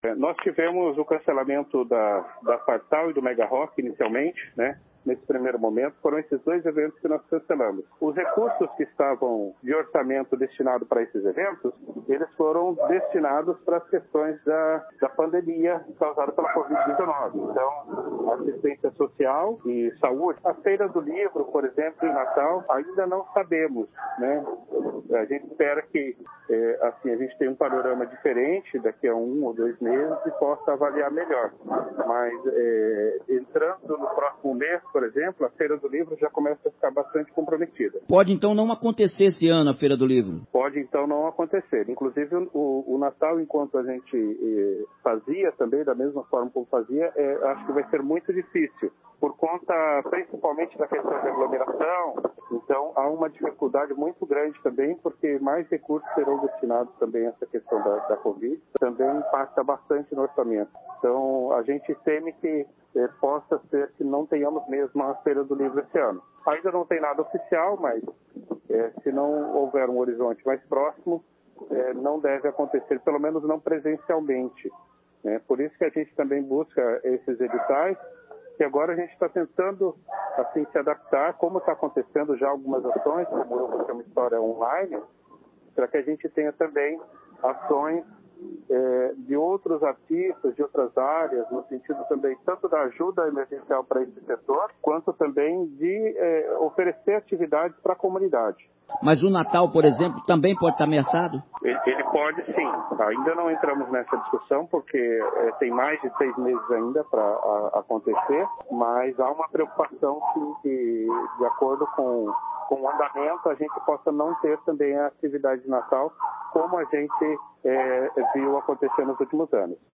Nós tivemos o cancelamento da Fartal e do Mega Rock inicialmente, né? Nesse primeiro momento, foram esses 2 eventos que nós cancelamos. Os recursos que estavam de orçamento destinado para esses eventos, eles foram destinados para as questões da pandemia causada pela Covid-19. Então, assistência social e saúde. A Feira do Livro, por exemplo, em Natal, ainda não sabemos, né? A gente espera que, assim, a gente tenha um panorama diferente daqui a 1 ou 2 meses e possa avaliar melhor. Mas, entrando no próximo mês, por exemplo, a Feira do Livro já começa a ficar bastante comprometida. Pode, então, não acontecer esse ano a Feira do Livro? Pode, então, não acontecer. Inclusive, o Natal, enquanto a gente fazia também, da mesma forma como fazia, acho que vai ser muito difícil, por conta, principalmente, da questão da aglomeração. Então, há uma dificuldade muito grande também, porque mais recursos serão destinados também a essa questão da Covid. Também impacta bastante no orçamento. Então, a gente teme que possa ser que não tenhamos mesmo a Feira do Livro esse ano. Ainda não tem nada oficial, mas se não houver um horizonte mais próximo, não deve acontecer, pelo menos não presencialmente. Por isso que a gente também busca esses editais, que agora a gente está tentando assim, se adaptar, como está acontecendo já algumas ações, como eu vou ter uma história online, para que a gente tenha também ações de outros artistas, de outras áreas, no sentido também tanto da ajuda emergencial para esse setor, quanto também de oferecer atividades para a comunidade. Mas o Natal, por exemplo, também pode estar ameaçado? Ele pode, sim. Ainda não entramos nessa discussão, porque tem mais de 6 meses ainda para acontecer, mas há uma preocupação que de acordo com o andamento, a gente possa não ter também a atividade de Natal, como a gente viu acontecer nos últimos anos.